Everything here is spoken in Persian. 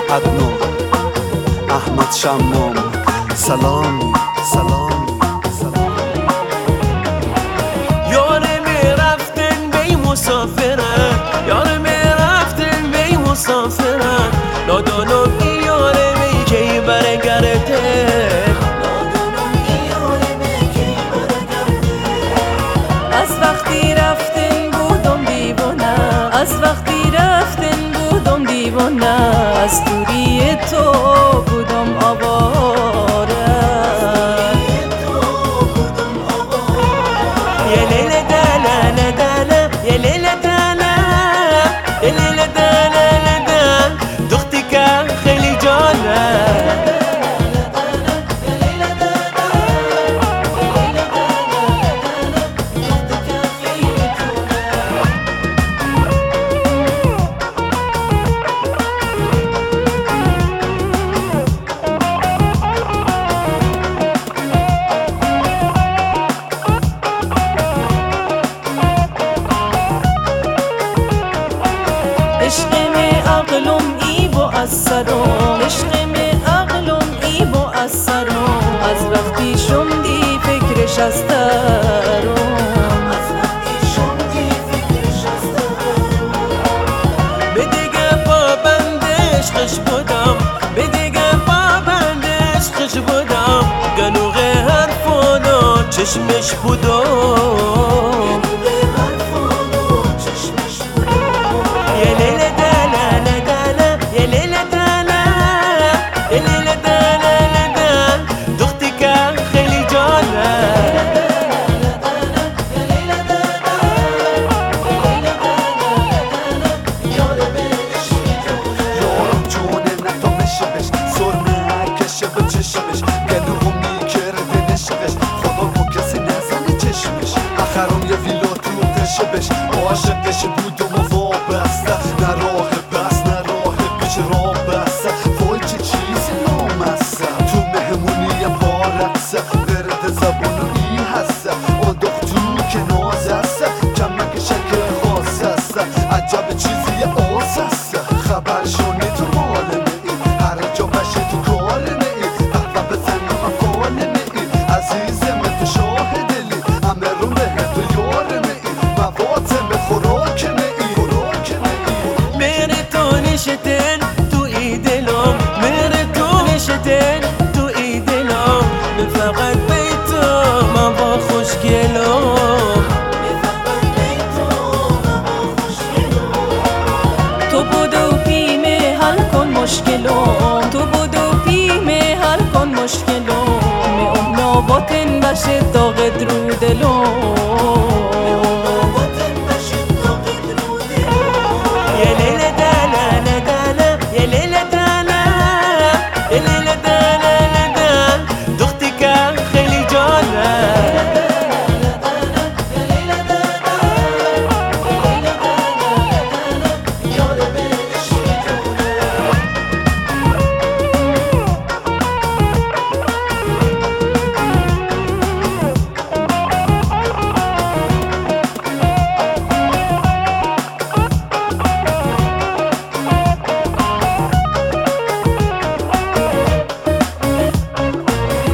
عدنان احمد شمام سلام سلام سلام. یار میرفتن بی مسافرن، یار میرفتن بی مسافرن، نادانم ای یار می کی برگرده، نادانم ای یار می کی برگرده. از وقتی رفتن بودم دیوانه، از وقتی رفتن بودم دیوانه، از دوری تو بودم آواره. یه لیل دلال دلال، یه لیل دلال، یه لیل دلال دل، دختي که خیلی جاله. عشق می عقلم ای با از سرم، عشق می عقلم ای با از سرم، از وقتی شمدی فکرش از درم، از وقتی شمدی فکرش از درم. به دیگه پابند عشقش بودم، به دیگه پابند عشقش بودم، گنوغ حرفانا چشمش بودم. یه لیل دلال دلال، یه لیل دلال، یه لیل دلال دل، دختي که خیلی جاله. یارم جونه نتامشه بش سرمه کشه به چشمش گلوم میکرده نشقش خدا با کسی نزنه چشمش اخرم یه ویلا تو تشه بش عاشقش بودم و وابسته نه راه بس نه راه پیش راه بسته وای چه چیزی نامسته تو مهمونی پارسته ورد زبانو ای هسته آن دختو که ناز هسته کمک شکل خاص هسته عجب چیزی آس هسته خبر شونی تو مالمه ای هر جا بشه تو کالمه ای قهوه بزنم افالمه ای عزیزم تو شاه دلی همه رو به تو یارمه ای مواتم به خوراکمه ای خوراکمه ای. میره تو نشتن تو ای دلم، میره تو نشتن تو ای دلم، من فقط بی تو من با خوشگلم. تو بودو پیمه حل کن مشکلم، تو بودو پیمه حل کن مشکلم، می امنا باطن بشه داغ درو دلم.